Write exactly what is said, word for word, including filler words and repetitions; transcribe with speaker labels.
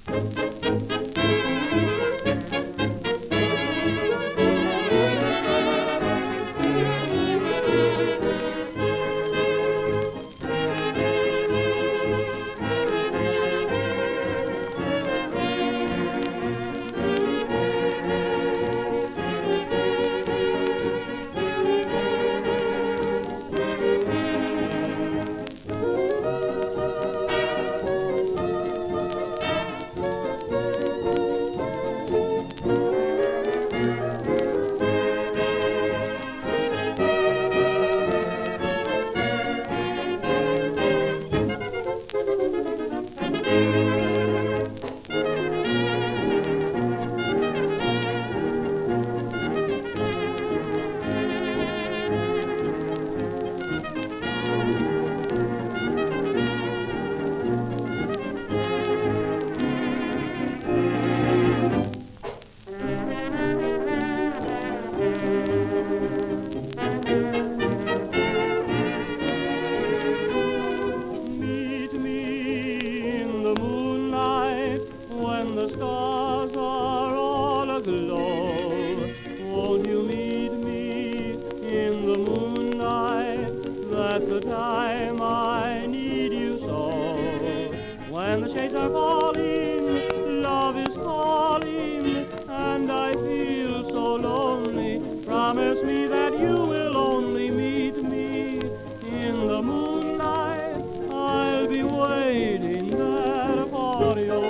Speaker 1: When the stars are all aglow, won't you meet me in the moonlight? That's the time I need you so. When the shades are falling, love is calling, and I feel so lonely. Promise me that you will only meet me in the moonlight. I'll be waiting there for you.